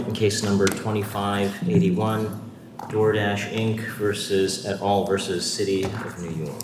In case number 2581, DoorDash Inc. versus et al. Versus City of New York.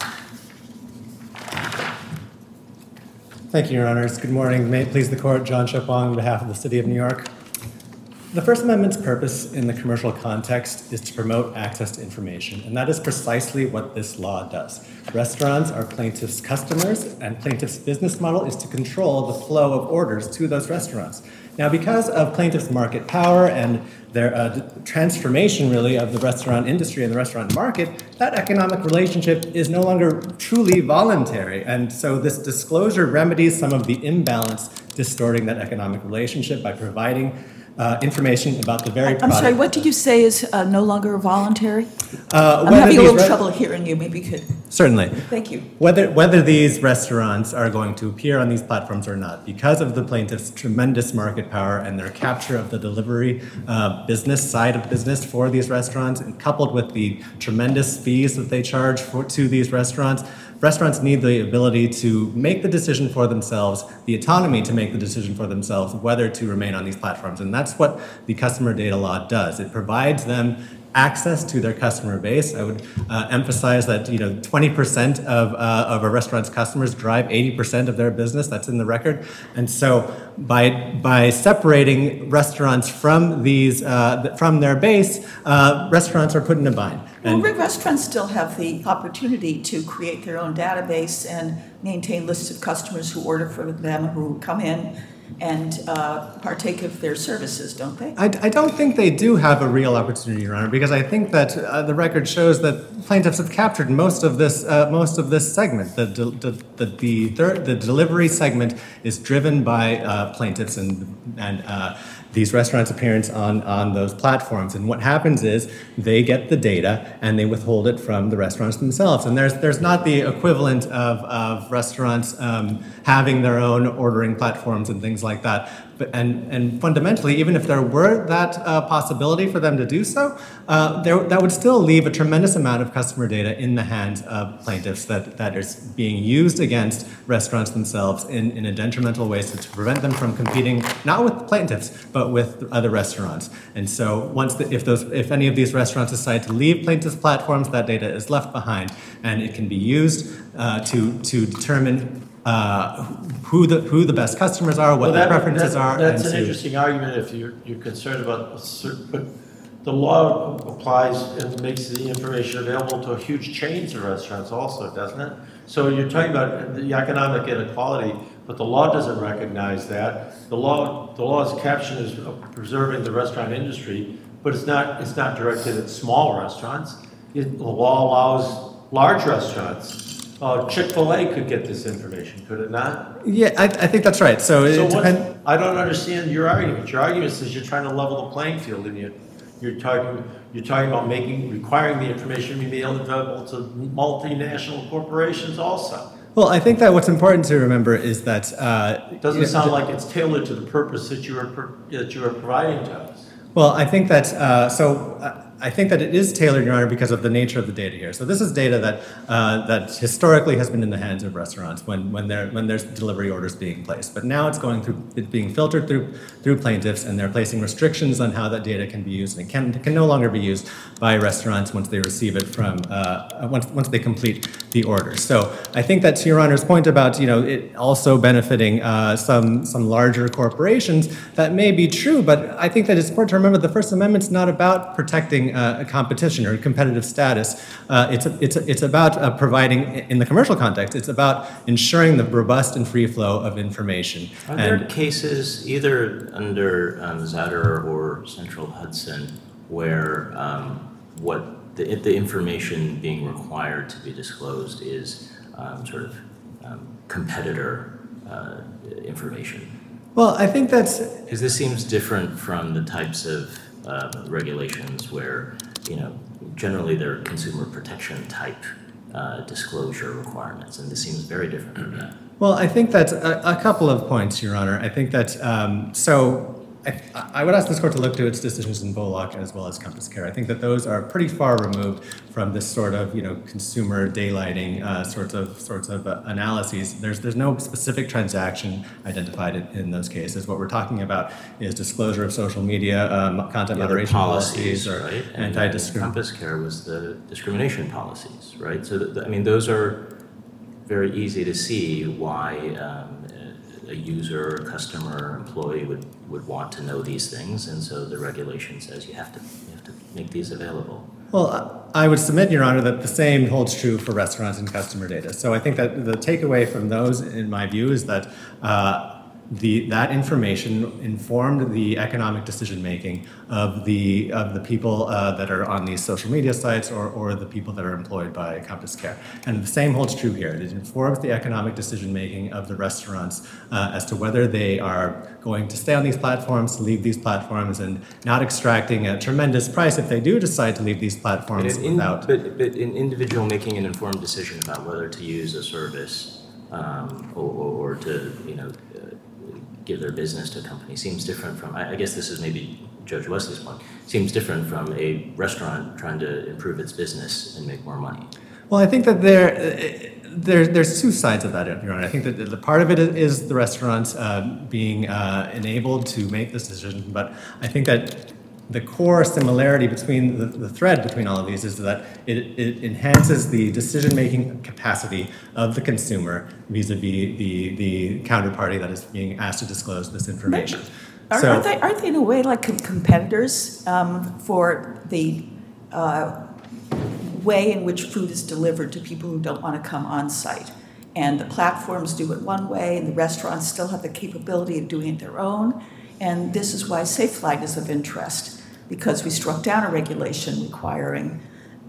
Thank you, Your Honors. Good morning. May it please the Court, John Chopong on behalf of the City of New York. The First Amendment's purpose in the commercial context is to promote access to information, and that is precisely what this law does. Restaurants are plaintiffs' customers, and plaintiffs' business model is to control the flow of orders to those restaurants. Now, because of plaintiffs' market power and their transformation, really, of the restaurant industry and the restaurant market, that economic relationship is no longer truly voluntary. And so this disclosure remedies some of the imbalance distorting that economic relationship by providing information about the very product. I'm sorry, what did you say is no longer voluntary? I'm Whether having a these little trouble hearing you. Maybe you could. Certainly. Thank you. Whether these restaurants are going to appear on these platforms or not, because of the plaintiffs' tremendous market power and their capture of the delivery business side of business for these restaurants, and coupled with the tremendous fees that they charge to these restaurants, restaurants need the ability to make the decision for themselves, the autonomy to make the decision for themselves whether to remain on these platforms. And that's what the customer data law does. It provides them access to their customer base. I would emphasize that 20% of a restaurant's customers drive 80% of their business. That's in the record. And so by separating restaurants from these from their base, restaurants are put in a bind. Well, restaurants still have the opportunity to create their own database and maintain lists of customers who order for them, who come in and partake of their services, don't they? I don't think they do have a real opportunity, Your Honor, because I think that the record shows that plaintiffs have captured most of this segment. The delivery segment is driven by plaintiffs and these restaurants' appearance on those platforms. And what happens is they get the data and they withhold it from the restaurants themselves. And there's not the equivalent of restaurants having their own ordering platforms and things like that. And fundamentally, even if there were that possibility for them to do so, that would still leave a tremendous amount of customer data in the hands of plaintiffs that is being used against restaurants themselves in a detrimental way to prevent them from competing, not with plaintiffs, but with other restaurants. And so if any of these restaurants decide to leave plaintiffs' platforms, that data is left behind, and it can be used to determine who the best customers are, what their preferences are. That's an interesting argument if you're concerned about but the law applies and makes the information available to huge chains of restaurants also, doesn't it? So you're talking about the economic inequality, but the law doesn't recognize that. The law's caption is preserving the restaurant industry, but it's not directed at small restaurants. The law allows large restaurants. Chick-fil-A could get this information, could it not? Yeah, I think that's right. I don't understand your argument. Your argument says you're trying to level the playing field, and you're talking about requiring the information to be available to multinational corporations also. Well, I think that what's important to remember is that it doesn't sound like it's tailored to the purpose that you are providing to us. Well, I think that I think that it is tailored, Your Honor, because of the nature of the data here. So this is data that historically has been in the hands of restaurants when there's delivery orders being placed. But now it's being filtered through plaintiffs, and they're placing restrictions on how that data can be used, and it can no longer be used by restaurants once they receive it from once they complete the order. So I think that to Your Honor's point about it also benefiting some larger corporations, that may be true. But I think that it's important to remember the First Amendment's not about protecting a competition or competitive status. It's about providing, in the commercial context, it's about ensuring the robust and free flow of information. Are there cases either under Zatter or Central Hudson where the information being required to be disclosed is competitor information? Well, I think that's... Because this seems different from the types of regulations where, generally they're consumer protection type disclosure requirements, and this seems very different from that. Well, I think that's a couple of points, Your Honor. I think that I would ask this court to look to its decisions in Bullock as well as Compass Care. I think that those are pretty far removed from this sort of consumer daylighting sorts of analyses. There's no specific transaction identified in those cases. What we're talking about is disclosure of social media content moderation policies or right? anti-discrimination. Compass Care was the discrimination policies, right? So those are very easy to see why a user, customer, employee would want to know these things, and so the regulation says you have to make these available. Well, I would submit, Your Honor, that the same holds true for restaurants and customer data. So I think that the takeaway from those, in my view, is that that information informed the economic decision making of the people that are on these social media sites or the people that are employed by Compass Care. And the same holds true here. It informs the economic decision making of the restaurants as to whether they are going to stay on these platforms, leave these platforms, and not extracting a tremendous price if they do decide to leave these platforms without. But an individual making an informed decision about whether to use a service or to give their business to a company seems different from, I guess this is maybe Judge Wesley's point, seems different from a restaurant trying to improve its business and make more money. Well, I think that there's two sides of that, Your Honor. I think that the part of it is the restaurants being enabled to make this decision, but I think that the core similarity between the thread between all of these is that it enhances the decision-making capacity of the consumer vis-a-vis the counterparty that is being asked to disclose this information. Aren't they in a way like competitors for the way in which food is delivered to people who don't want to come on site? And the platforms do it one way, and the restaurants still have the capability of doing it their own. And this is why SafeLight is of interest, because we struck down a regulation requiring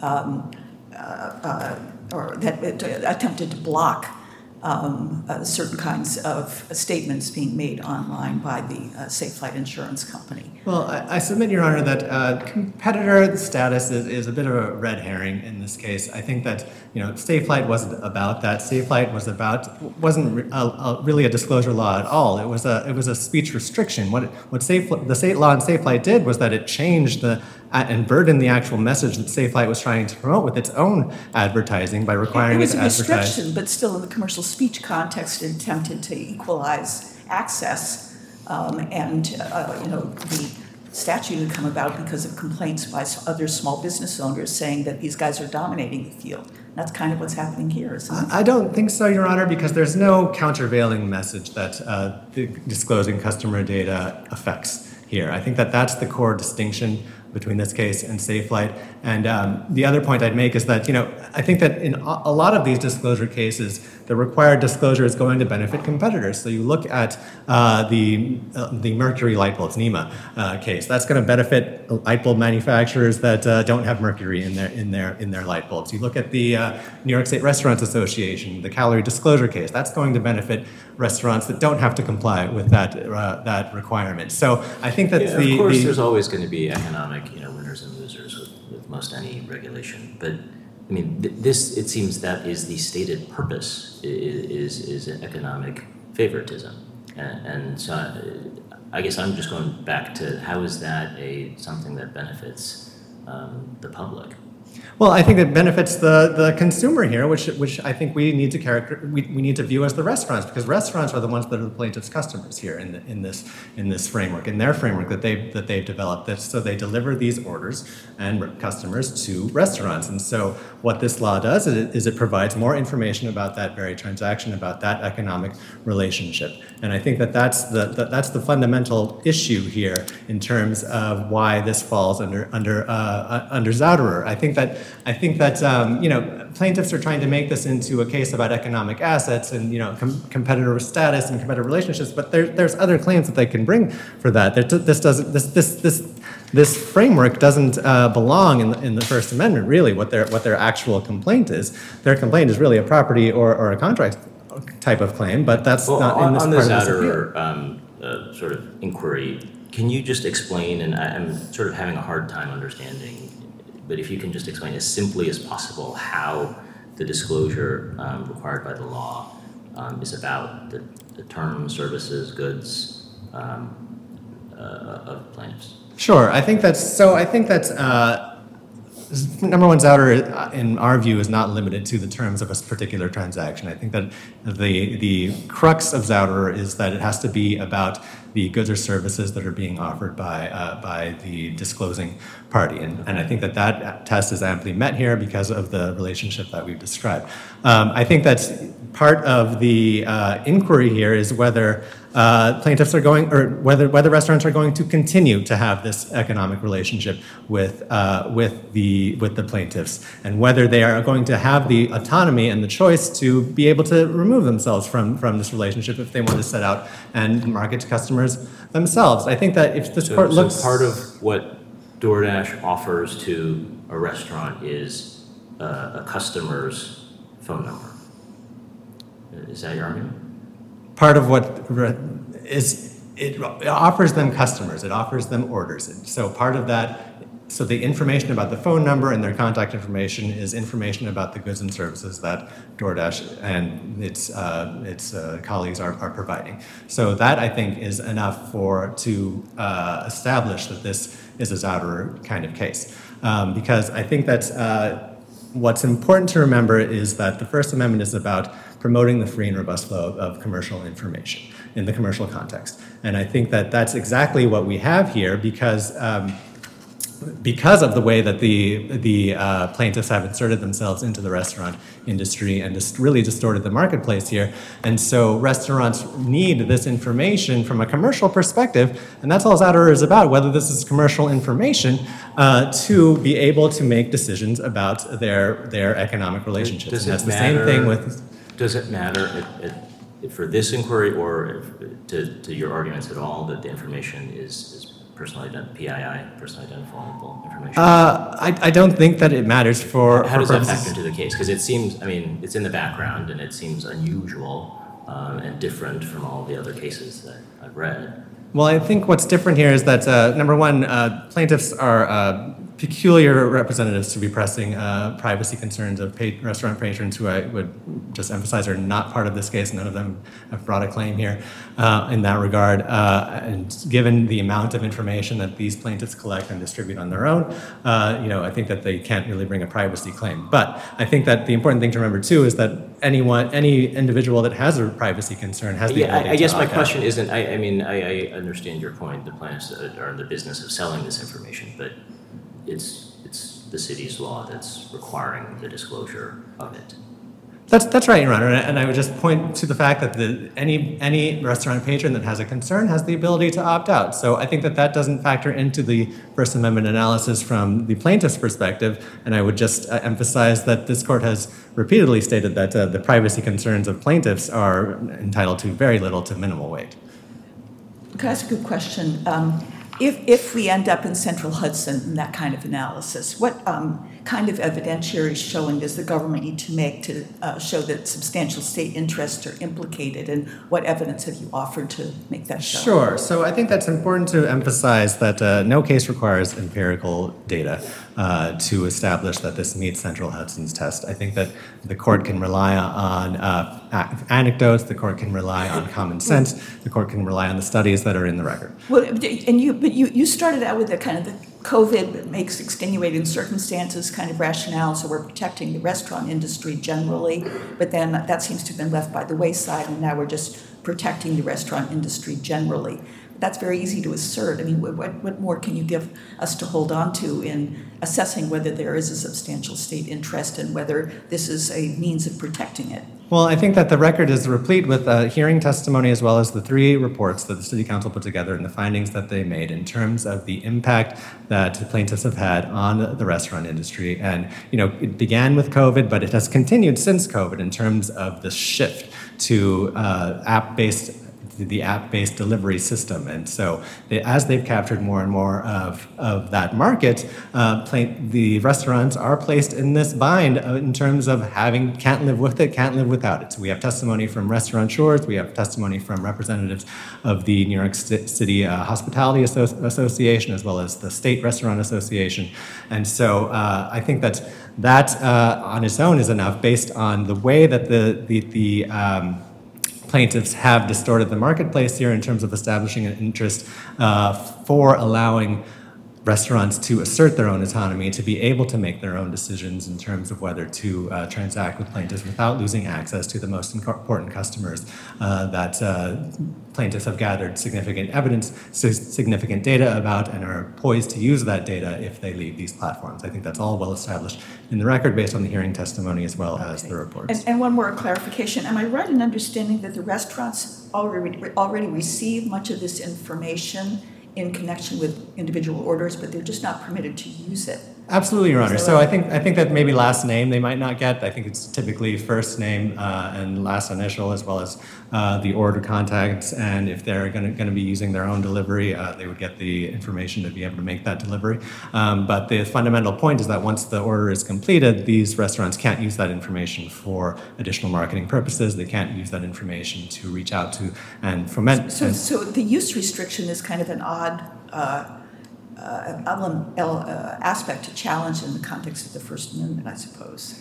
or that attempted to block certain kinds of statements being made online by the SafeLight insurance company. Well, I submit, Your Honor, that competitor status is a bit of a red herring in this case. I think that SafeLight wasn't about that. SafeLight wasn't really a disclosure law at all. It was a speech restriction. What the state law in SafeLight did was that it changed and burdened the actual message that SafeLight was trying to promote with its own advertising by requiring it to advertise. It was a restriction, but still in the commercial speech context, it attempted to equalize access, the statute had come about because of complaints by other small business owners saying that these guys are dominating the field. That's kind of what's happening here, isn't it? I don't think so, Your Honor, because there's no countervailing message that disclosing customer data affects here. I think that that's the core distinction between this case and SafeLight. And the other point I'd make is that, I think that in a lot of these disclosure cases, the required disclosure is going to benefit competitors. So you look at the mercury light bulbs, NEMA case. That's going to benefit light bulb manufacturers that don't have mercury in their light bulbs. You look at the New York State Restaurants Association, the calorie disclosure case. That's going to benefit restaurants that don't have to comply with that requirement. So I think that of course, there's always going to be economic winners and losers with most any regulation. But I mean, this, it seems that is the stated purpose, is an economic favoritism. And so I guess I'm just going back to how is that something that benefits the public? Well, I think it benefits the consumer here, which I think we need to we need to view as the restaurants, because restaurants are the ones that are the plaintiff's customers here in this framework, in their framework that they've developed. So they deliver these orders and customers to restaurants, and so what this law does is it provides more information about that very transaction, about that economic relationship, and I think that's the fundamental issue here in terms of why this falls under Zauderer. I think that plaintiffs are trying to make this into a case about economic assets and competitor status and competitive relationships, but there's other claims that they can bring for that. This framework doesn't belong in the First Amendment. Really, what their actual complaint is. Their complaint is really a property or a contract type of claim, but that's not in this part of this appeal. On the Zauderer sort of inquiry, can you just explain? And I'm sort of having a hard time understanding. But if you can just explain as simply as possible how the disclosure required by the law is about the terms, services, goods of plaintiffs? Sure. I think that's number one, Zouder, in our view, is not limited to the terms of a particular transaction. I think that the crux of Zouder is that it has to be about the goods or services that are being offered by the disclosing party. And I think that test is amply met here because of the relationship that we've described. I think that's part of the inquiry here is whether plaintiffs are going, or whether restaurants are going to continue to have this economic relationship with the plaintiffs, and whether they are going to have the autonomy and the choice to be able to remove themselves from this relationship if they want to set out and market to customers themselves. I think that if this court looks... So part of what DoorDash offers to a restaurant is a customer's phone number. Is that your argument? Part of what is, it offers them customers, it offers them orders. So part of that, so the information about the phone number and their contact information is information about the goods and services that DoorDash and its colleagues are providing. So that, I think, is enough to establish that this is a Zouder kind of case. Because I think that what's important to remember is that the First Amendment is about promoting the free and robust flow of commercial information in the commercial context. And I think that that's exactly what we have here because of the way that the plaintiffs have inserted themselves into the restaurant industry and just really distorted the marketplace here. And so restaurants need this information from a commercial perspective, and that's all Zouder is about, whether this is commercial information, to be able to make decisions about their economic relationships. Does and that's it the same matter, thing with... Does it matter for this inquiry or to your arguments at all that the information is personally PII, personally identifiable information? I don't think that it matters for How does purposes... that factor into the case? Because it seems, I mean, it's in the background and it seems unusual and different from all the other cases that I've read. Well, I think what's different here is that, number one, plaintiffs are peculiar representatives to be pressing privacy concerns of restaurant patrons who I would just emphasize are not part of this case. None of them have brought a claim here in that regard. And given the amount of information that these plaintiffs collect and distribute on their own, I think that they can't really bring a privacy claim. But I think that the important thing to remember, too, is that any individual that has a privacy concern has the ability to I guess my opt out. question isn't, I understand your point. The plaintiffs are in the business of selling this information, but it's the city's law that's requiring the disclosure of it. That's right, Your Honor, and I would just point to the fact that any restaurant patron that has a concern has the ability to opt out. So I think that doesn't factor into the First Amendment analysis from the plaintiff's perspective, and I would just emphasize that this court has repeatedly stated that the privacy concerns of plaintiffs are entitled to very little to minimal weight. Can I ask a good question? If we end up in Central Hudson in that kind of analysis, what kind of evidentiary showing does the government need to make to show that substantial state interests are implicated, and what evidence have you offered to make that show? Sure. So I think that's important to emphasize that no case requires empirical data to establish that this meets Central Hudson's test. I think that the court can rely on anecdotes, the court can rely on common sense, the court can rely on the studies that are in the record. Well, and you started out with the kind of the COVID that makes extenuating circumstances kind of rationale, so we're protecting the restaurant industry generally, but then that seems to have been left by the wayside, and now we're just protecting the restaurant industry generally. That's very easy to assert. I mean, what more can you give us to hold on to in assessing whether there is a substantial state interest and whether this is a means of protecting it? Well, I think that the record is replete with hearing testimony as well as the 3 reports that the City Council put together and the findings that they made in terms of the impact that the plaintiffs have had on the restaurant industry. And, it began with COVID, but it has continued since COVID in terms of the shift to the app-based delivery system. And so as they've captured more and more of that market, the restaurants are placed in this bind in terms of can't live with it, can't live without it. So we have testimony from restaurateurs, we have testimony from representatives of the New York City Hospitality Association, as well as the State Restaurant Association. And so I think that on its own is enough based on the way that plaintiffs have distorted the marketplace here in terms of establishing an interest for allowing restaurants to assert their own autonomy, to be able to make their own decisions in terms of whether to transact with plaintiffs without losing access to the most important customers that plaintiffs have gathered significant evidence, significant data about, and are poised to use that data if they leave these platforms. I think that's all well established in the record based on the hearing testimony as well as the reports. And one more clarification. Am I right in understanding that the restaurants already receive much of this information in connection with individual orders, but they're just not permitted to use it? Absolutely, Your Honor. So I think that maybe last name they might not get. I think it's typically first name and last initial, as well as the order contacts. And if they're going to be using their own delivery, they would get the information to be able to make that delivery. But the fundamental point is that once the order is completed, these restaurants can't use that information for additional marketing purposes. They can't use that information to reach out to and foment. So the use restriction is kind of an odd aspect to challenge in the context of the First Amendment, I suppose.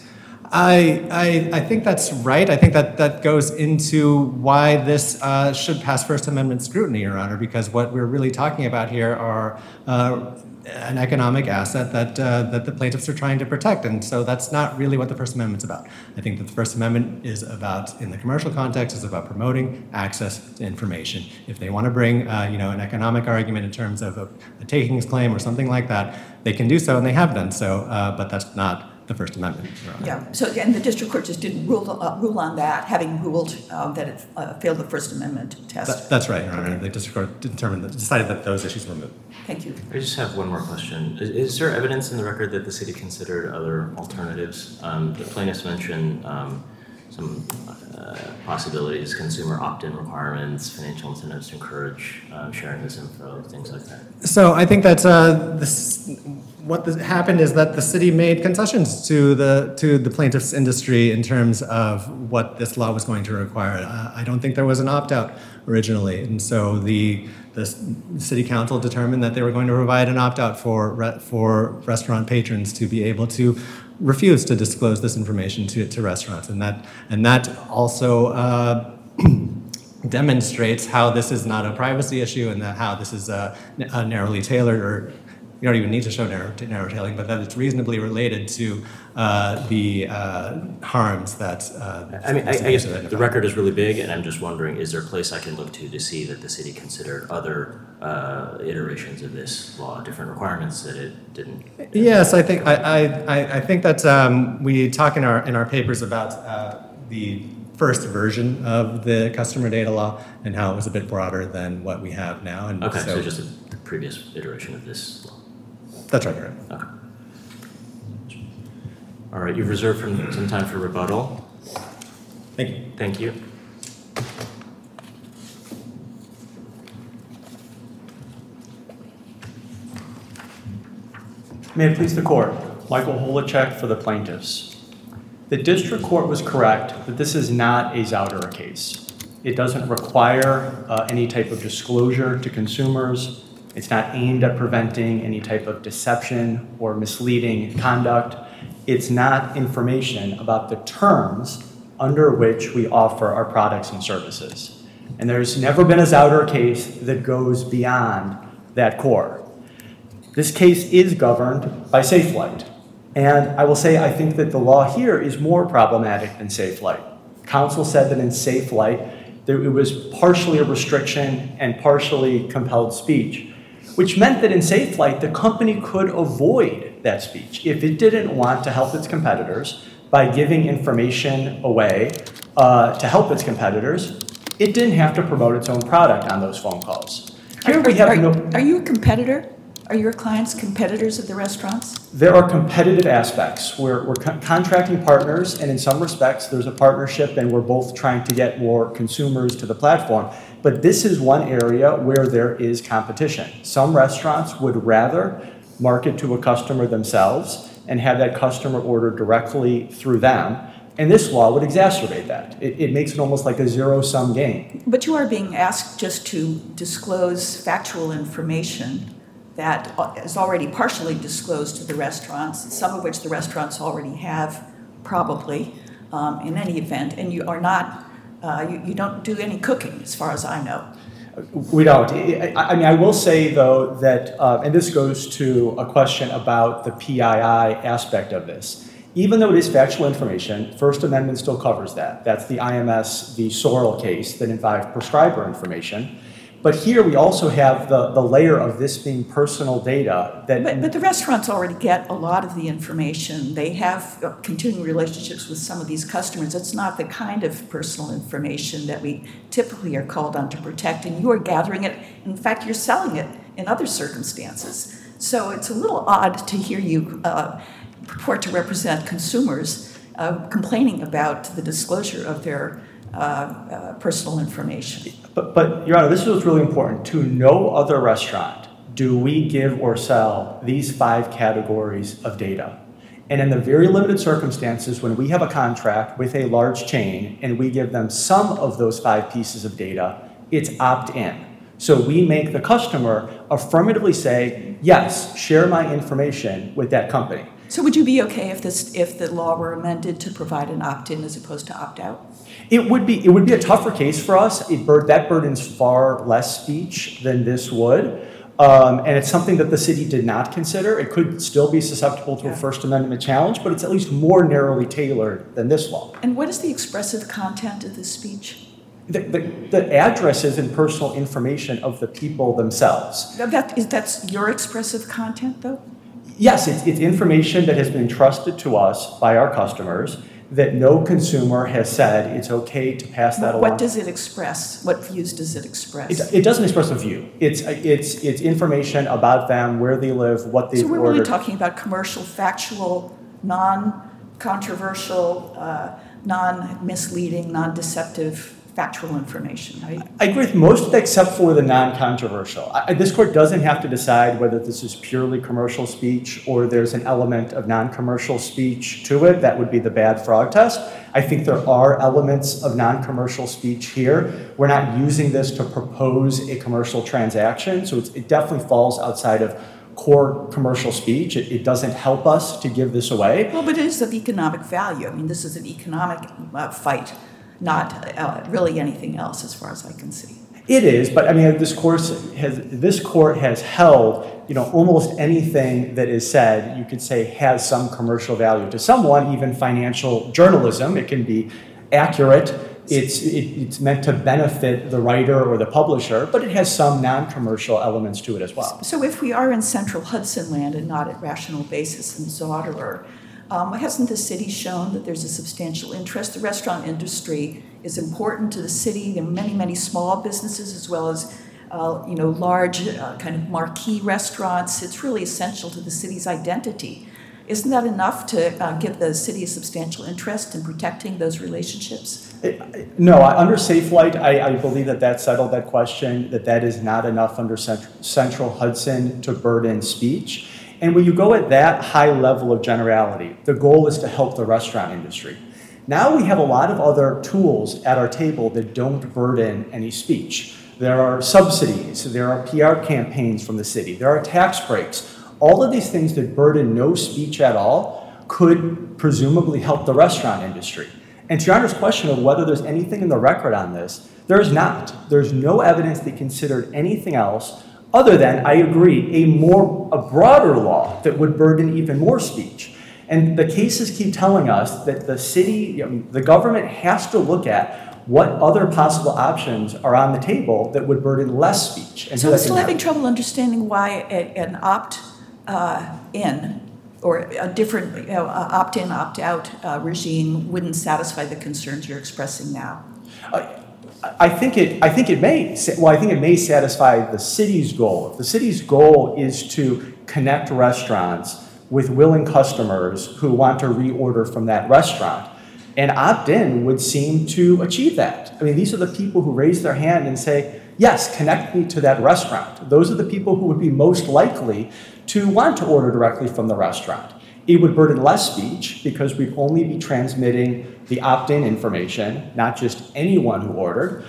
I think that's right. I think that goes into why this should pass First Amendment scrutiny, Your Honor, because what we're really talking about here are an economic asset that the plaintiffs are trying to protect, and so that's not really what the First Amendment's about. I think that the First Amendment is about, in the commercial context, is about promoting access to information. If they want to bring an economic argument in terms of a takings claim or something like that, they can do so, and they have done so, but that's not the First Amendment. Yeah, so again, the district court just didn't rule on that, having ruled that it failed the First Amendment test. That's right, Your Honor. The district court decided that those issues were moot. Thank you. I just have one more question. Is there evidence in the record that the city considered other alternatives? The plaintiffs mentioned some possibilities, consumer opt-in requirements, financial incentives to encourage sharing this info, things like that. So I think that what happened is that the city made concessions to the plaintiffs' industry in terms of what this law was going to require. I don't think there was an opt-out originally, and so the city council determined that they were going to provide an opt-out for restaurant patrons to be able to refuse to disclose this information to restaurants, and that also demonstrates how this is not a privacy issue, and that how this is a narrowly tailored, or you don't even need to show narrow tailoring, but that it's reasonably related to the harms that. I guess the record is really big, and I'm just wondering: is there a place I can look to see that the city considered other iterations of this law, different requirements that it didn't? Yes, I think that we talk in our papers about the first version of the customer data law and how it was a bit broader than what we have now. And okay, so just a previous iteration of this law. That's right, right. Okay. All right, you've reserved some time for rebuttal. Thank you. Thank you. May it please the court. Michael Holacek for the plaintiffs. The district court was correct that this is not a Zouderer case. It doesn't require any type of disclosure to consumers. It's not aimed at preventing any type of deception or misleading conduct. It's not information about the terms under which we offer our products and services. And there's never been a Zouderer case that goes beyond that core. This case is governed by SafeLight. And I will say I think that the law here is more problematic than SafeLight. Counsel said that in SafeLight, it was partially a restriction and partially compelled speech, which meant that in SafeLight, the company could avoid that speech if it didn't want to help its competitors by giving information away to help its competitors. It didn't have to promote its own product on those phone calls. Here we have Are you a competitor? Are your clients competitors of the restaurants? There are competitive aspects. We're contracting partners, and in some respects, there's a partnership, and we're both trying to get more consumers to the platform. But this is one area where there is competition. Some restaurants would rather market to a customer themselves and have that customer order directly through them, and this law would exacerbate that. It makes it almost like a zero-sum game. But you are being asked just to disclose factual information that is already partially disclosed to the restaurants, some of which the restaurants already have, probably, in any event, and you are not You don't do any cooking, as far as I know. We don't. I mean, I will say, though, that, and this goes to a question about the PII aspect of this. Even though it is factual information, First Amendment still covers that. That's the IMS, the Sorrell case that involved prescriber information. But here we also have the layer of this being personal data that... But the restaurants already get a lot of the information. They have continuing relationships with some of these customers. It's not the kind of personal information that we typically are called on to protect, and you are gathering it. In fact, you're selling it in other circumstances. So it's a little odd to hear you purport to represent consumers complaining about the disclosure of their personal information. But, Your Honor, this is what's really important. To no other restaurant do we give or sell these 5 categories of data. And in the very limited circumstances when we have a contract with a large chain and we give them some of those 5 pieces of data, it's opt-in. So we make the customer affirmatively say, yes, share my information with that company. So would you be okay if the law were amended to provide an opt-in as opposed to opt-out? It would be a tougher case for us. That burdens far less speech than this would. And it's something that the city did not consider. It could still be susceptible to a First Amendment challenge, but it's at least more narrowly tailored than this law. And what is the expressive content of this speech? The addresses and personal information of the people themselves. That's your expressive content, though? Yes, it's information that has been entrusted to us by our customers that no consumer has said it's okay to pass that along. What does it express? What views does it express? It doesn't express a view. It's information about them, where they live, what they've ordered. So we're really talking about commercial, factual, non-controversial, non-misleading, non-deceptive factual information, right? I agree with most of that except for the non-controversial. This court doesn't have to decide whether this is purely commercial speech or there's an element of non-commercial speech to it. That would be the bad frog test. I think there are elements of non-commercial speech here. We're not using this to propose a commercial transaction, so it definitely falls outside of core commercial speech. It doesn't help us to give this away. Well, but it is of economic value. I mean, this is an economic fight, not really anything else as far as I can see. It is, but I mean, this court has held, almost anything that is said, you could say has some commercial value to someone, even financial journalism. It can be accurate. It's meant to benefit the writer or the publisher, but it has some non-commercial elements to it as well. So if we are in central Hudson land and not at Rational Basis and Zauderer, hasn't the city shown that there's a substantial interest? The restaurant industry is important to the city. There are many, many small businesses as well as, large kind of marquee restaurants. It's really essential to the city's identity. Isn't that enough to give the city a substantial interest in protecting those relationships? No, under Safelight, I believe that settled that question, that is not enough under Central Hudson to burden speech. And when you go at that high level of generality, the goal is to help the restaurant industry. Now we have a lot of other tools at our table that don't burden any speech. There are subsidies, there are PR campaigns from the city, there are tax breaks. All of these things that burden no speech at all could presumably help the restaurant industry. And to Your Honor's question of whether there's anything in the record on this, there is not. There's no evidence they considered anything else other than, I agree, a broader law that would burden even more speech. And the cases keep telling us that the city, the government has to look at what other possible options are on the table that would burden less speech. And so I'm still having trouble understanding why an opt-in or a different opt-in, opt-out regime wouldn't satisfy the concerns you're expressing now. I think it may satisfy the city's goal. If the city's goal is to connect restaurants with willing customers who want to reorder from that restaurant, and opt-in would seem to achieve that. I mean, these are the people who raise their hand and say, yes, connect me to that restaurant. Those are the people who would be most likely to want to order directly from the restaurant. It would burden less speech because we'd only be transmitting the opt-in information, not just anyone who ordered.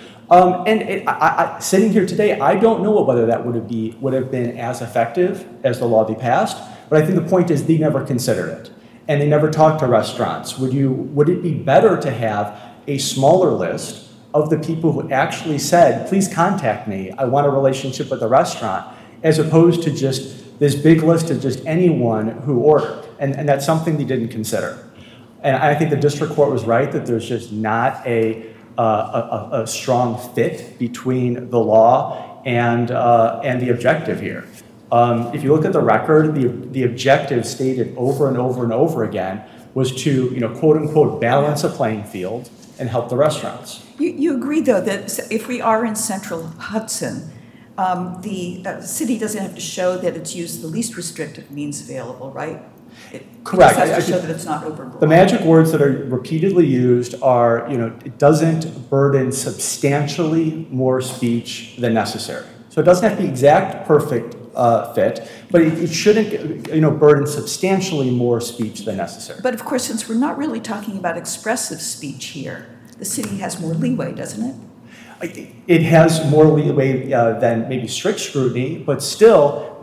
Sitting here today, I don't know whether that would have been as effective as the law they passed, but I think the point is they never considered it. And they never talked to restaurants. Would it be better to have a smaller list of the people who actually said, please contact me, I want a relationship with the restaurant, as opposed to just this big list of just anyone who ordered. And that's something they didn't consider. And I think the district court was right that there's just not a strong fit between the law and the objective here. If you look at the record, the objective stated over and over and over again was to, quote unquote, balance a playing field and help the restaurants. You agree, though, that if we are in Central Hudson, the city doesn't have to show that it's used the least restrictive means available, right? Correct. It just has to show that it's not overbroad. The magic words that are repeatedly used are, it doesn't burden substantially more speech than necessary. So it doesn't have to be exact, perfect fit, but it shouldn't, burden substantially more speech than necessary. But of course, since we're not really talking about expressive speech here, the city has more leeway, doesn't it? It has more leeway than maybe strict scrutiny, but still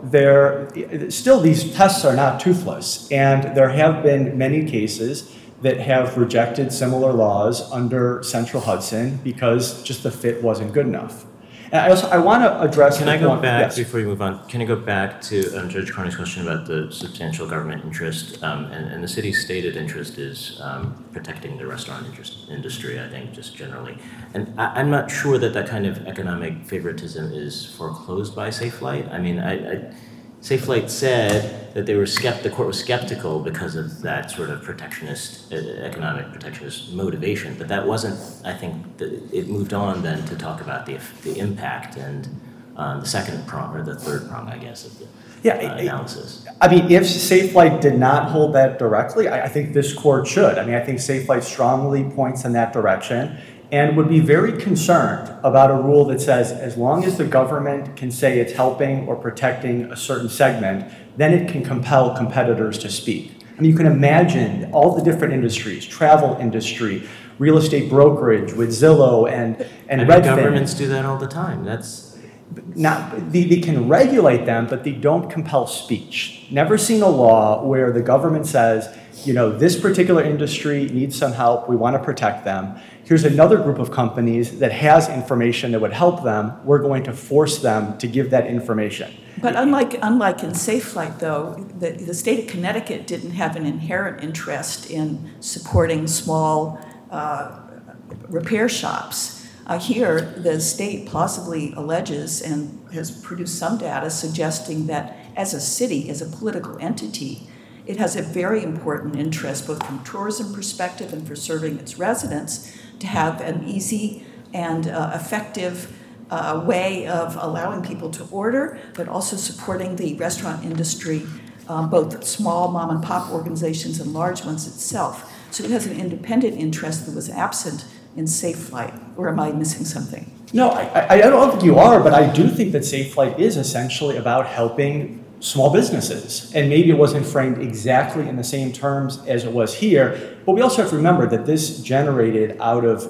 these tests are not toothless. And there have been many cases that have rejected similar laws under Central Hudson because just the fit wasn't good enough. And I want to address... Can I go back, yes. before you move on, can I go back to Judge Carney's question about the substantial government interest? And the city's stated interest is protecting the restaurant industry, I think, just generally. And I'm not sure that kind of economic favoritism is foreclosed by Safelight. I mean, Safelight said that the court was skeptical because of that sort of economic protectionist motivation, but that wasn't, I think, it moved on then to talk about the impact and the second prong, or the third prong, I guess, of the analysis. I mean, if Safelight did not hold that directly, I think this court should. I mean, I think Safelight strongly points in that direction and would be very concerned about a rule that says as long as the government can say it's helping or protecting a certain segment, then it can compel competitors to speak. I mean, you can imagine all the different industries, travel industry, real estate brokerage with Zillow and Redfin. Governments do that all the time. They can regulate them, but they don't compel speech. Never seen a law where the government says, this particular industry needs some help, we want to protect them. Here's another group of companies that has information that would help them, we're going to force them to give that information. But unlike in Safelight, though, the state of Connecticut didn't have an inherent interest in supporting small repair shops. Here, the state plausibly alleges and has produced some data suggesting that as a city, as a political entity, it has a very important interest, both from tourism perspective and for serving its residents, to have an easy and effective way of allowing people to order, but also supporting the restaurant industry, both small mom and pop organizations and large ones itself. So it has an independent interest that was absent in Safelight, or am I missing something? No, I don't think you are, but I do think that Safelight is essentially about helping small businesses. And maybe it wasn't framed exactly in the same terms as it was here, but we also have to remember that this generated out of,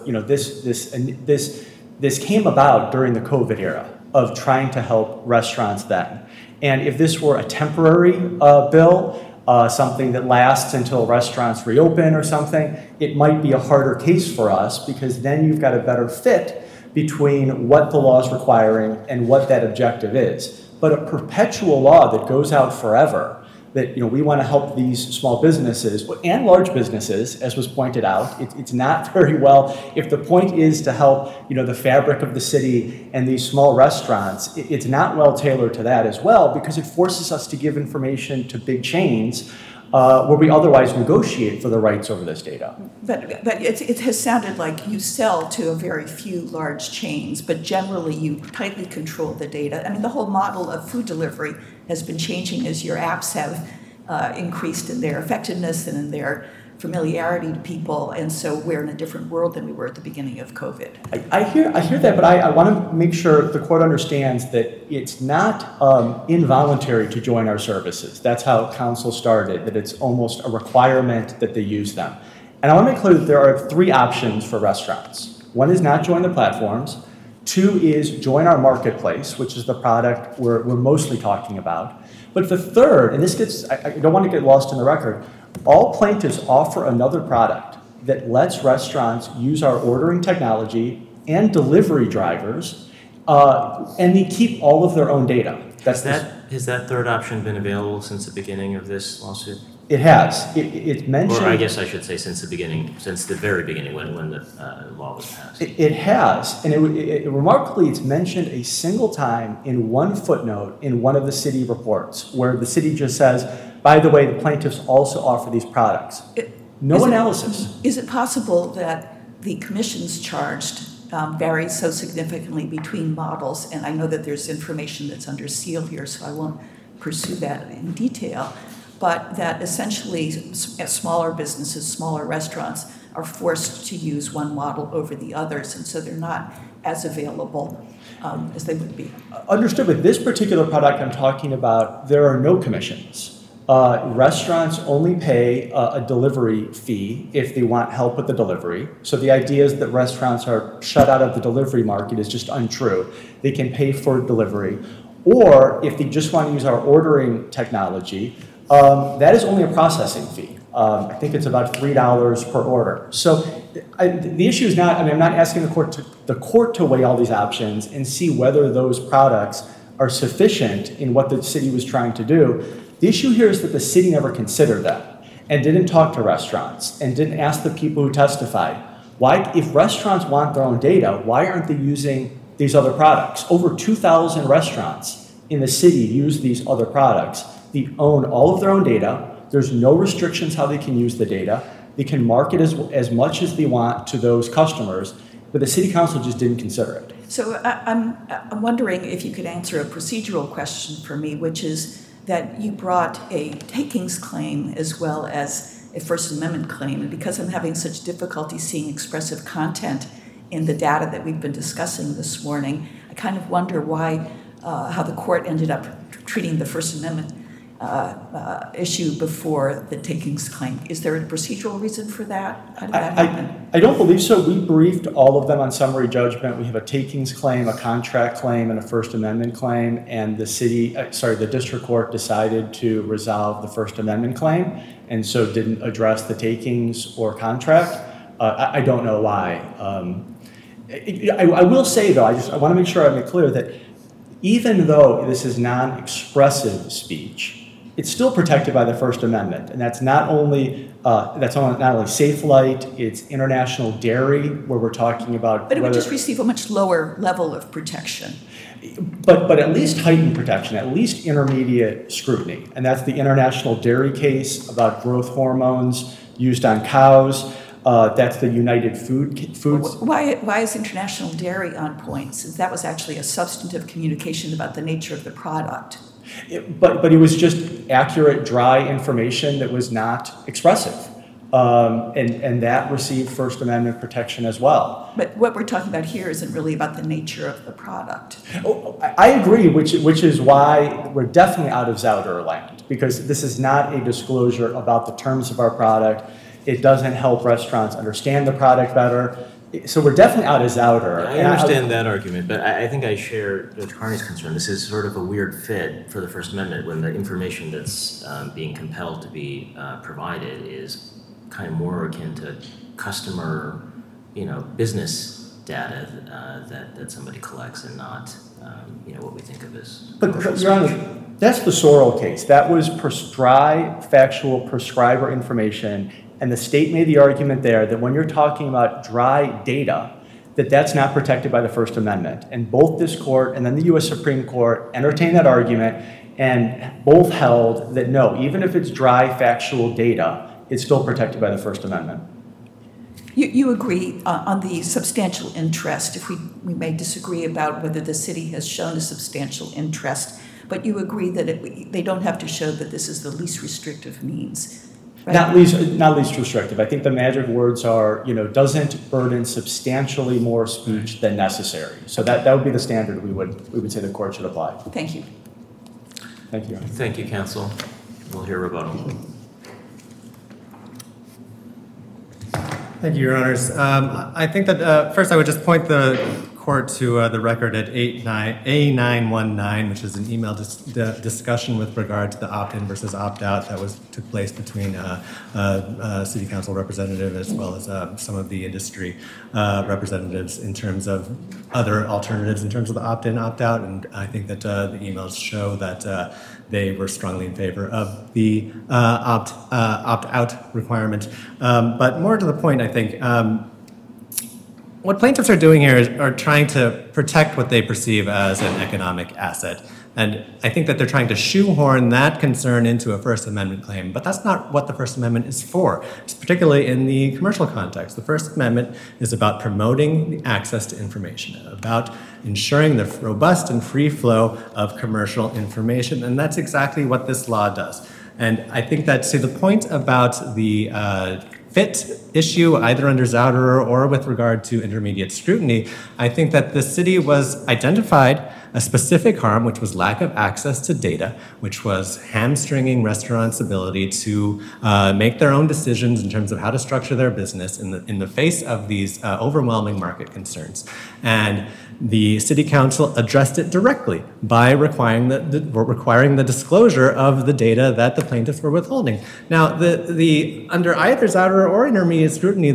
this came about during the COVID era of trying to help restaurants then. And if this were a temporary bill, something that lasts until restaurants reopen or something, it might be a harder case for us because then you've got a better fit between what the law is requiring and what that objective is. But a perpetual law that goes out forever, that we want to help these small businesses and large businesses, as was pointed out, it's not very well. If the point is to help the fabric of the city and these small restaurants, it's not well tailored to that as well because it forces us to give information to big chains where we otherwise negotiate for the rights over this data. But it has sounded like you sell to a very few large chains, but generally you tightly control the data. I mean, the whole model of food delivery has been changing as your apps have increased in their effectiveness and in their familiarity to people, and so we're in a different world than we were at the beginning of COVID. I hear that, but I want to make sure the court understands that it's not involuntary to join our services. That's how council started, that it's almost a requirement that they use them. And I want to make clear that there are 3 options for restaurants. One is not join the platforms. 2 is join our marketplace, which is the product we're mostly talking about. But the third, and I don't want to get lost in the record, all plaintiffs offer another product that lets restaurants use our ordering technology and delivery drivers, and they keep all of their own data. Has that third option been available since the beginning of this lawsuit? It has. It's mentioned. Or I guess I should say since the very beginning when the law was passed. It has, and remarkably, it's mentioned a single time in one footnote in one of the city reports, where the city just says, by the way, the plaintiffs also offer these products. No analysis. Is it possible that the commissions charged vary so significantly between models? And I know that there's information that's under seal here, so I won't pursue that in detail. But that essentially smaller businesses, smaller restaurants are forced to use one model over the others, and so they're not as available as they would be. Understood. With this particular product I'm talking about, there are no commissions. Restaurants only pay a delivery fee if they want help with the delivery. So the idea is that restaurants are shut out of the delivery market is just untrue. They can pay for delivery. Or if they just want to use our ordering technology, that is only a processing fee. I think it's about $3 per order. So the issue is not, I'm not asking the court to weigh all these options and see whether those products are sufficient in what the city was trying to do. The issue here is that the city never considered that and didn't talk to restaurants and didn't ask the people who testified. Why, if restaurants want their own data, why aren't they using these other products? Over 2,000 restaurants in the city use these other products. They own all of their own data. There's no restrictions how they can use the data. They can market as much as they want to those customers, but the city council just didn't consider it. So I'm wondering if you could answer a procedural question for me, which is that you brought a takings claim as well as a First Amendment claim. And because I'm having such difficulty seeing expressive content in the data that we've been discussing this morning, I kind of wonder why, how the court ended up treating the First Amendment issue before the takings claim. Is there a procedural reason for that? How did that happen? I don't believe so. We briefed all of them on summary judgment. We have a takings claim, a contract claim, and a First Amendment claim, and the district court decided to resolve the First Amendment claim, and so didn't address the takings or contract. I don't know why. I will say, though, I want to make sure I make clear that even though this is non-expressive speech, it's still protected by the First Amendment, and that's not only Safe Light, it's international dairy, where we're talking about. But it would just receive a much lower level of protection. But at least heightened protection, at least intermediate scrutiny, and that's the international dairy case about growth hormones used on cows. That's the United Foods. Why is international dairy on point, since that was actually a substantive communication about the nature of the product? But it was just accurate, dry information that was not expressive. And that received First Amendment protection as well. But what we're talking about here isn't really about the nature of the product. Oh, I agree, which is why we're definitely out of Zauderer land, because this is not a disclosure about the terms of our product. It doesn't help restaurants understand the product better. So we're definitely out of Zauderer. I understand that argument, but I think I share Judge Carney's concern. This is sort of a weird fit for the First Amendment when the information that's being compelled to be provided is kind of more akin to customer, business data that somebody collects and not, what we think of as commercial But Your Honor, that's the Sorrell case. That was dry, factual prescriber information. And the state made the argument there that when you're talking about dry data, that's not protected by the First Amendment. And both this court and then the U.S. Supreme Court entertained that argument and both held that no, even if it's dry, factual data, it's still protected by the First Amendment. You agree on the substantial interest, if we may disagree about whether the city has shown a substantial interest, but you agree that they don't have to show that this is the least restrictive means. Right. Not least restrictive. I think the magic words are, doesn't burden substantially more speech than necessary. So that would be the standard we would say the court should apply. Thank you. Thank you. Thank you, counsel. We'll hear rebuttal. Thank you, Your Honors. I think that first I would just point the court to the record at A919, which is an email discussion with regard to the opt-in versus opt-out that took place between city council representative as well as some of the industry representatives in terms of other alternatives in terms of the opt-in, opt-out. And I think that the emails show that they were strongly in favor of the opt-out requirement. But more to the point, I think, what plaintiffs are doing here are trying to protect what they perceive as an economic asset. And I think that they're trying to shoehorn that concern into a First Amendment claim, but that's not what the First Amendment is for. It's particularly in the commercial context. The First Amendment is about promoting the access to information, about ensuring the robust and free flow of commercial information, and that's exactly what this law does. And I think that to the point about the fit issue, either under Zouderer or with regard to intermediate scrutiny, I think that the city was identified a specific harm, which was lack of access to data, which was hamstringing restaurants' ability to make their own decisions in terms of how to structure their business in the face of these overwhelming market concerns. And the city council addressed it directly by requiring the disclosure of the data that the plaintiffs were withholding. Now, under either Zouderer or intermediate scrutiny,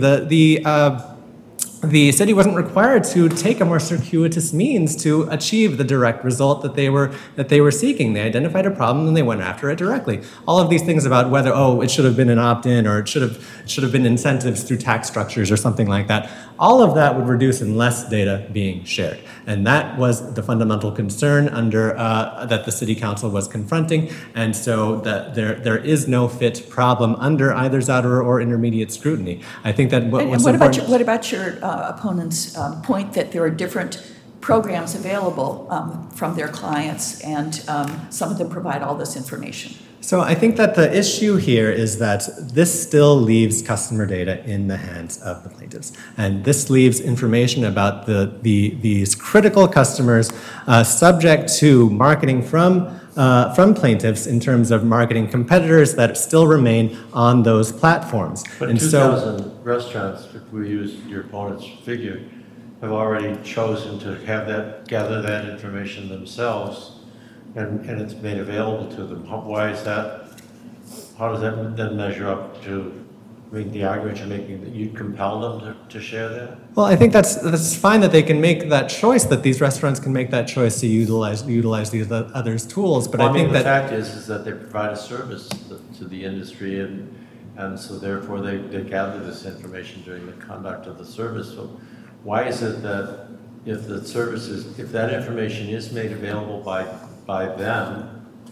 the city wasn't required to take a more circuitous means to achieve the direct result that they were seeking. They identified a problem and they went after it directly. All of these things about whether it should have been an opt-in or it should have been incentives through tax structures or something like that. All of that would reduce in less data being shared, and that was the fundamental concern that the city council was confronting. And so that there is no fit problem under either Zouderer or intermediate scrutiny. I think that what about your opponent's point that there are different programs available from their clients, and some of them provide all this information? So I think that the issue here is that this still leaves customer data in the hands of the plaintiffs. And this leaves information about these critical customers subject to marketing from plaintiffs in terms of marketing competitors that still remain on those platforms. But 2,000 restaurants, if we use your opponent's figure, have already chosen to gather that information themselves, and it's made available to them. Why is that? How does that then measure up to the argument you're making that you'd compel them to share that? Well, I think that's fine that they can make that choice, that these restaurants can make that choice to utilize these others' tools. But I think the fact is that they provide a service to the industry, and so therefore they gather this information during the conduct of the service. So why is it that if that information is made available by them,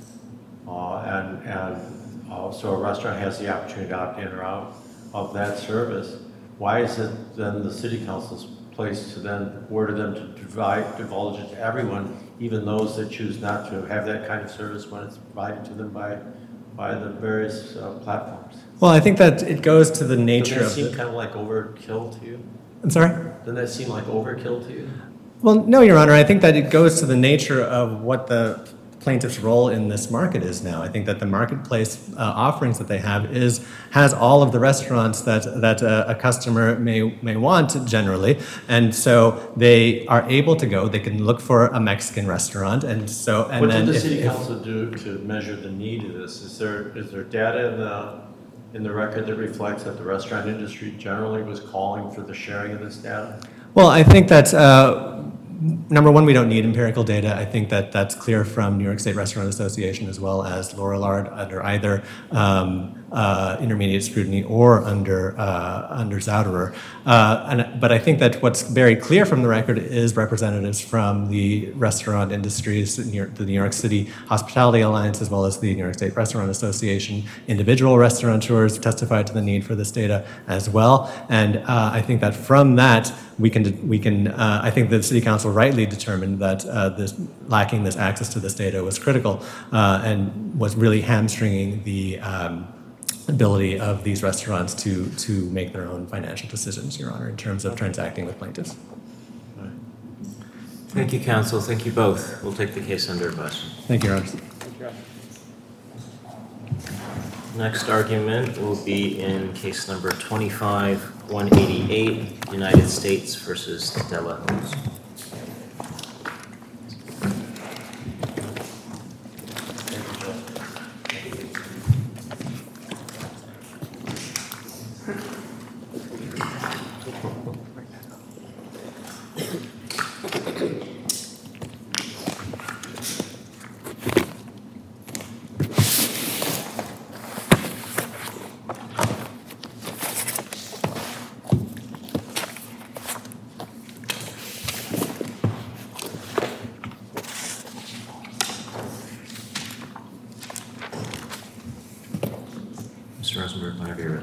so a restaurant has the opportunity to opt in or out of that service, why is it then the city council's place to then order them to divulge it to everyone, even those that choose not to have that kind of service when it's provided to them by the various platforms? Well, I think that it goes to the nature of Doesn't that seem kind of like overkill to you? I'm sorry? Doesn't that seem like overkill to you? Well, no, Your Honor. I think that it goes to the nature of what the plaintiff's role in this market is now. I think that the marketplace offerings that they have has all of the restaurants that a customer may want generally, and so they are able to go. They can look for a Mexican restaurant, what did the city council do to measure the need of this? Is there data in the record that reflects that the restaurant industry generally was calling for the sharing of this data? Well, I think that number one, we don't need empirical data. I think that that's clear from New York State Restaurant Association as well as Lorillard under either intermediate scrutiny or under Zouderer. But I think that what's very clear from the record is representatives from the restaurant industries, the New York City Hospitality Alliance, as well as the New York State Restaurant Association. Individual restaurateurs testified to the need for this data as well. And I think that from that, I think the City Council rightly determined that lacking this access to this data was critical and was really hamstringing the ability of these restaurants to make their own financial decisions, Your Honor, in terms of transacting with plaintiffs. Thank you, counsel. Thank you both. We'll take the case under advisement. Thank you, Your Honor. Next argument will be in case number 25-188, United States versus Dela Homes. Mr. Rosenberg, whenever you're ready.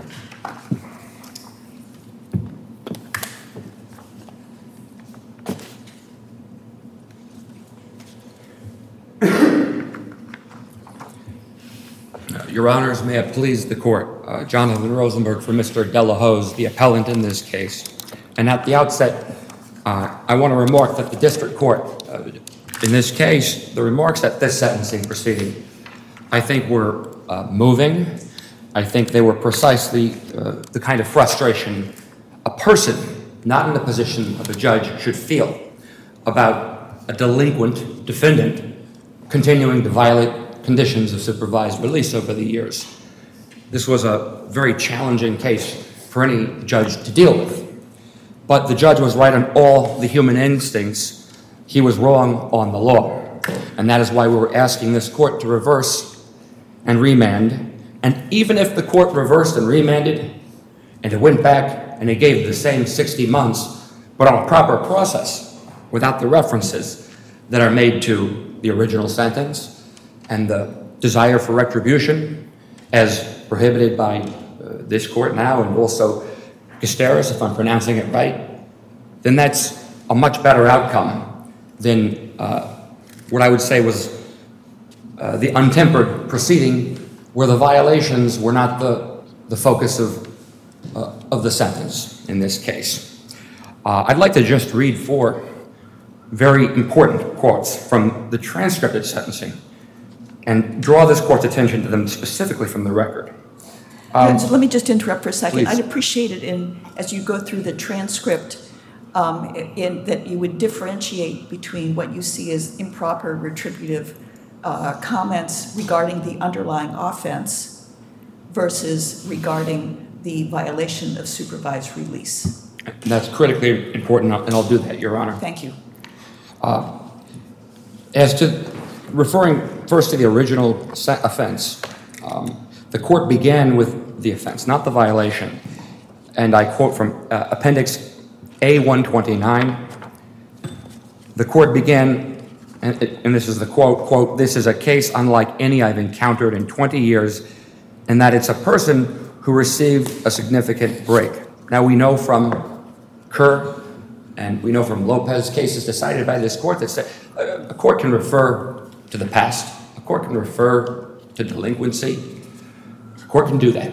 Your Honors, may it please the Court. Jonathan Rosenberg for Mr. De La Hoz, the appellant in this case. And at the outset, I want to remark that the District Court, in this case, the remarks at this sentencing proceeding, I think were moving. I think they were precisely the kind of frustration a person not in the position of a judge should feel about a delinquent defendant continuing to violate conditions of supervised release over the years. This was a very challenging case for any judge to deal with. But the judge was right on all the human instincts. He was wrong on the law. And that is why we were asking this court to reverse and remand. And even if the court reversed and remanded, and it went back and it gave the same 60 months, but on a proper process, without the references that are made to the original sentence, and the desire for retribution as prohibited by this court now, and also Casteras, if I'm pronouncing it right, then that's a much better outcome than what I would say was the untempered proceeding where the violations were not the focus of the sentence in this case. I'd like to just read 4 very important quotes from the transcript of sentencing and draw this court's attention to them specifically from the record. So let me just interrupt for a second. Please. I'd appreciate it as you go through the transcript that you would differentiate between what you see as improper retributive comments regarding the underlying offense versus regarding the violation of supervised release. That's critically important, and I'll do that, Your Honor. Thank you. As to referring first to the original offense, the court began with the offense, not the violation. And I quote from Appendix A129. The court began, and this is the quote, "This is a case unlike any I've encountered in 20 years, in that it's a person who received a significant break." Now we know from Kerr and we know from Lopez cases decided by this court that say a court can refer to the past, a court can refer to delinquency, a court can do that.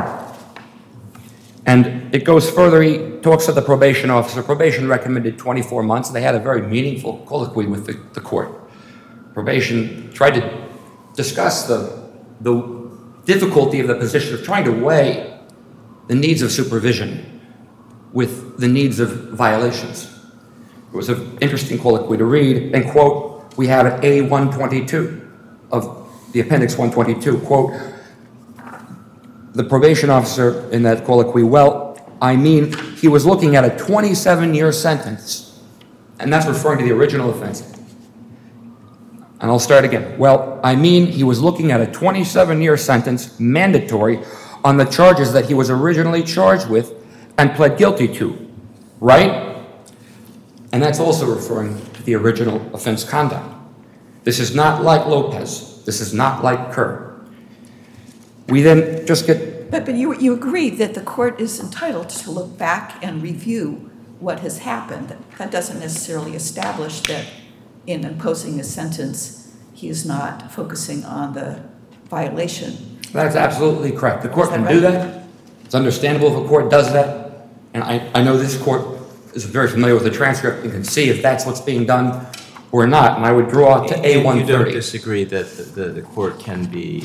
And it goes further, he talks to the probation officer. Probation recommended 24 months. They had a very meaningful colloquy with the court. Probation tried to discuss the difficulty of the position of trying to weigh the needs of supervision with the needs of violations. It was an interesting colloquy to read, and quote, we have at A122 of the Appendix 122, quote, the probation officer in that colloquy, well, I mean, he was looking at a 27-year sentence, and that's referring to the original offense. And I'll start again. Well, I mean, he was looking at a 27-year sentence, mandatory, on the charges that he was originally charged with and pled guilty to, right? And that's also referring to the original offense conduct. This is not like Lopez. This is not like Kerr. We then just get... But you agree that the court is entitled to look back and review what has happened. That doesn't necessarily establish that in imposing a sentence, he is not focusing on the violation. That's absolutely correct. The court Is that can do right? that. It's understandable if a court does that. And I know this court is very familiar with the transcript and can see if that's what's being done or not. And I would draw to A130. You don't disagree that the court can be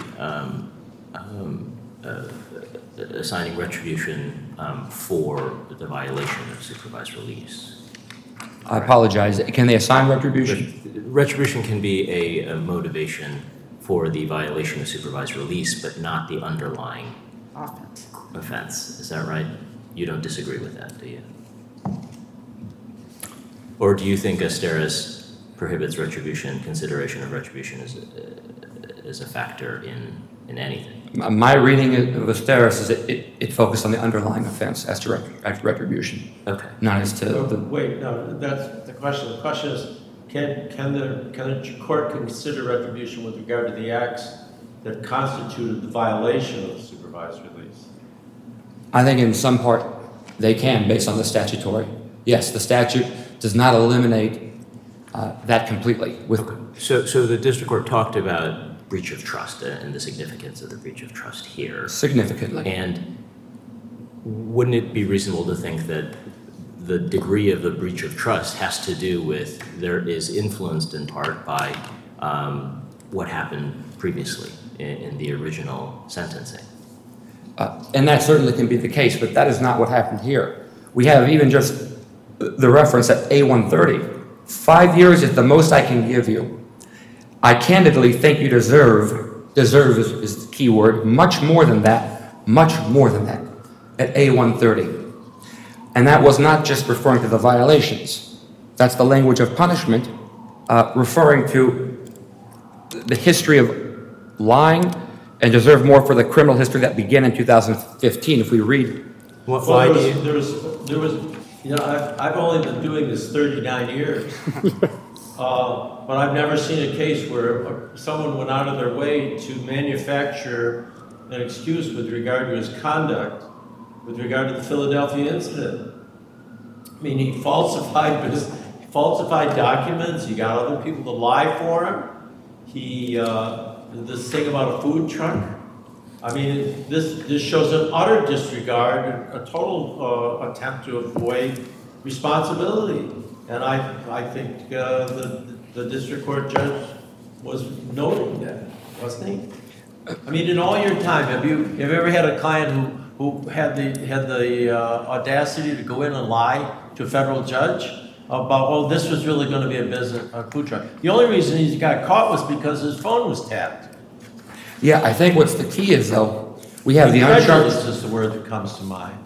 assigning retribution for the violation of supervised release? I apologize. Can they assign retribution? Retribution can be a motivation for the violation of supervised release, but not the underlying offense. Is that right? You don't disagree with that, do you? Or do you think Asteris prohibits retribution, consideration of retribution as a factor in anything? My reading of Asteris is it focused on the underlying offense as to retribution. Okay. Not as to the... Wait, no, that's the question. The question is, can a court consider retribution with regard to the acts that constituted the violation of supervised supervised release? I think in some part they can, based on the statutory. Yes, the statute does not eliminate that completely. So the district court talked about breach of trust and the significance of the breach of trust here. Significantly. And wouldn't it be reasonable to think that the degree of the breach of trust has to do with, there is influenced in part by what happened previously in the original sentencing? And that certainly can be the case, but that is not what happened here. We have even just the reference at A130. 5 years is the most I can give you. I candidly think you deserve is the key word, much more than that at A130. And that was not just referring to the violations. That's the language of punishment, referring to the history of lying and deserve more for the criminal history that began in 2015. If we read, Well, there was, you know, I've only been doing this 39 years. But I've never seen a case where someone went out of their way to manufacture an excuse with regard to his conduct, with regard to the Philadelphia incident. I mean, he falsified documents, he got other people to lie for him, he, this thing about a food truck. I mean, this shows an utter disregard, a total attempt to avoid responsibility. And I think the district court judge was noting that, wasn't he? I mean, in all your time, have you ever had a client who had the audacity to go in and lie to a federal judge about, oh, this was really going to be a food truck? The only reason he got caught was because his phone was tapped. yeah, I think what's the key is, though, we have the Incredulous uncharged... is the word that comes to mind.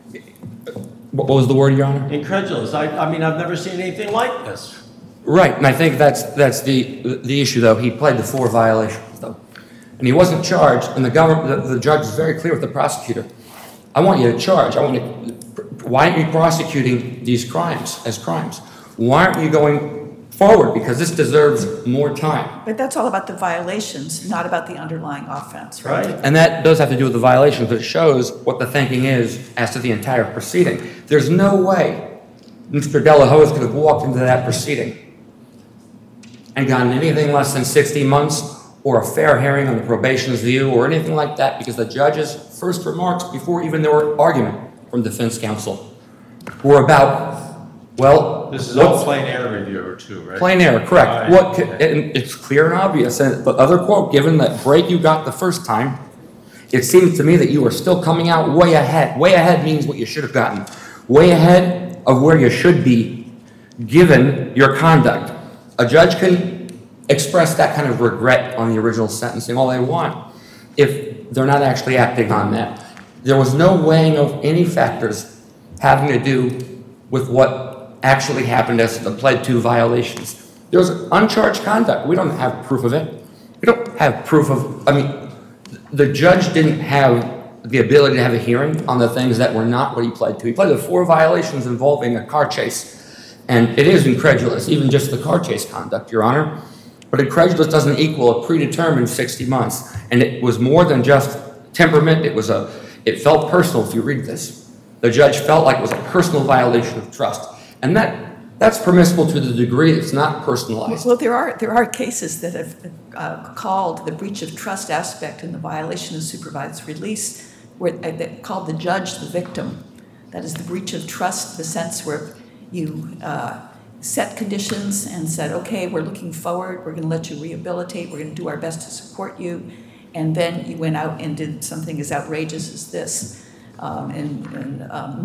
What was the word, Your Honor? Incredulous. I mean, I've never seen anything like this. Right, and I think that's the issue, though. He pled the 4 violations, though. And he wasn't charged, and the judge was very clear with the prosecutor. I want you to charge. Why aren't you prosecuting these crimes as crimes? Why aren't you going forward? Because this deserves more time. But that's all about the violations, not about the underlying offense, right? Right. And that does have to do with the violations, but it shows what the thinking is as to the entire proceeding. There's no way Mr. De La Hoz could have walked into that proceeding and gotten anything less than 60 months or a fair hearing on the probation's view or anything like that, because the judge's first remarks before even there were argument from defense counsel were about, well... This is all plain error review too, right? Plain error, correct. All right. And it's clear and obvious. And the other quote, given that break you got the first time, it seems to me that you are still coming out way ahead. Way ahead means what you should have gotten. Way ahead of where you should be, given your conduct. A judge can express that kind of regret on the original sentencing all they want if they're not actually acting on that. There was no weighing of any factors having to do with what actually happened as to the pled to violations. There was uncharged conduct. We don't have proof of it. We don't have proof of, I mean, the judge didn't have the ability to have a hearing on the things that were not what he pled to. He pled to 4 violations involving a car chase. And it is incredulous, even just the car chase conduct, Your Honor. But incredulous doesn't equal a predetermined 60 months. And it was more than just temperament. It felt personal if you read this. The judge felt like it was a personal violation of trust. And that's permissible to the degree it's not personalized. Well, there are cases that have called the breach of trust aspect in the violation of supervised release, where they called the judge the victim. That is the breach of trust, the sense where you set conditions and said, okay, we're looking forward, we're going to let you rehabilitate, we're going to do our best to support you, and then you went out and did something as outrageous as this. And